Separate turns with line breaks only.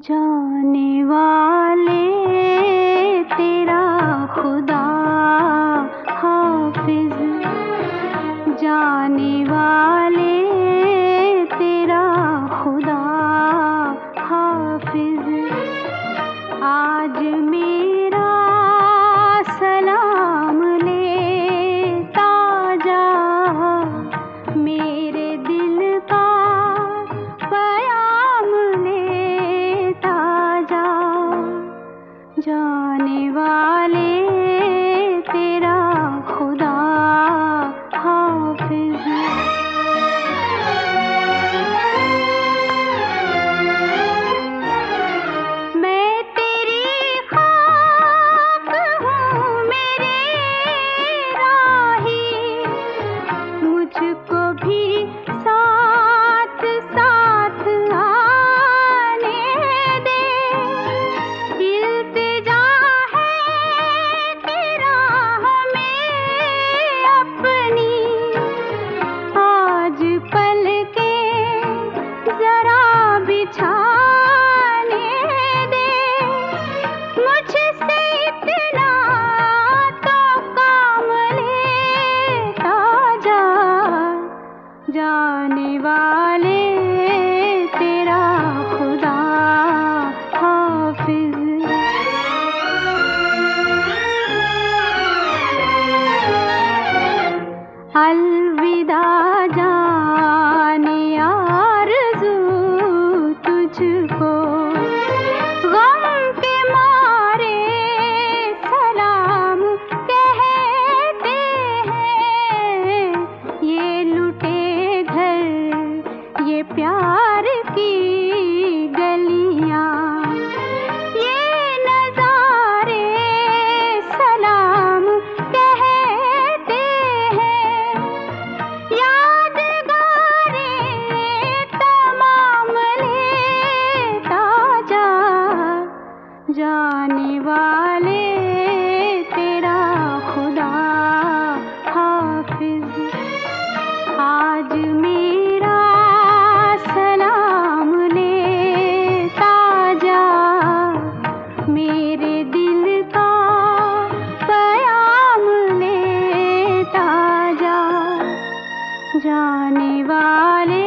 जाने वाले तेरा खुदा हाफिज, जाने वाले तेरा खुदा हाफिज। आज मेरा सलाम लेता जा, मेरे दिल का प्याम लेता जा। जाने वाले तेरा खुदा हाफिज। मैं तेरी खाक हूँ मेरे राही, मुझको भी साथ साथ आने दे। इल्तिजा है तेरा हमें अपनी, आज पल के जरा बिछाने दे। मुझसे इतना तो काम लेता जा, जाने वाले तेरा खुदा हाफिज। अलविदा जाने आरज़ू तुझको, गम के मारे सलाम कहते हैं। ये लुटे घर ये प्यार की गलियां, ये नज़ारे सलाम कहते हैं। यादगारे तमाम लेता जा, जाने वाले तेरा खुदा हाफिज। आज मेरा सलाम लेता जा, मेरे दिल का प्याम लेता जा। जाने वाले